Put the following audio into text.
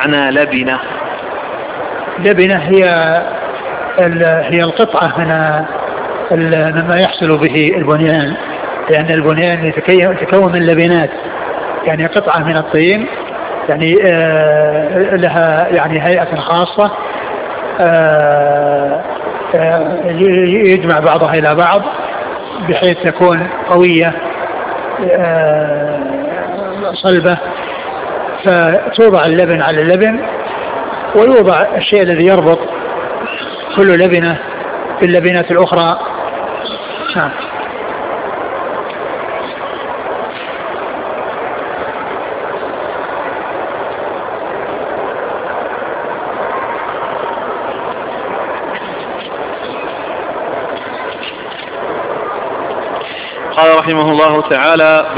معنى لبنة؟ لبنة هي القطعة مما يحصل به البنيان، لأن البنيان يتكون من لبنات، يعني قطعة من الطين، يعني لها يعني هيئة خاصة، يجمع بعضها إلى بعض بحيث تكون قوية صلبة، فتوضع اللبن على اللبن، ويوضع الشيء الذي يربط كل لبنة باللبنات الأخرى. قال رحمه الله تعالى: